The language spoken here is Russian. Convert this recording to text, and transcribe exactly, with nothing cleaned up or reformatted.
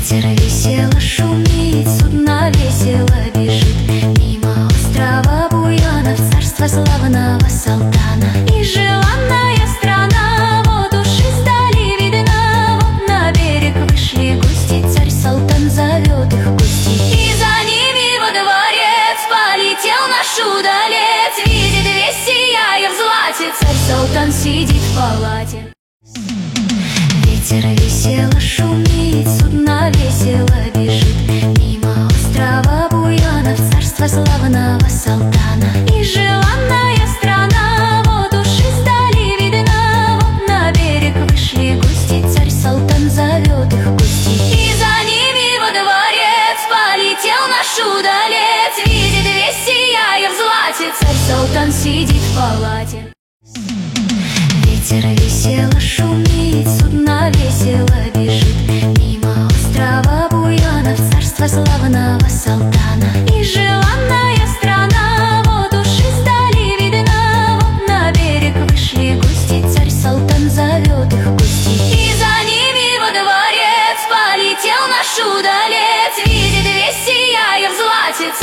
Ветер весело шумит, судно весело бежит мимо острова Буянов, царство славного Салтана. И желанная страна вот уж издали видна, вот на берег вышли гости, царь Салтан зовет их в гости. И за ними во дворец полетел наш удалец, видит весь сияя в злате, царь Салтан сидит в палате. Ветер весело шумит, судно весело бежит мимо острова Буянов, царство славного Салтана. И желанная страна вот уж издали видна, вот на берег вышли гости, царь Салтан зовет их в гости. И за ними во дворец полетел наш удалец, видит весь сияя в злате, царь Салтан сидит в палате. Ветер весело шумит, судно весело бежит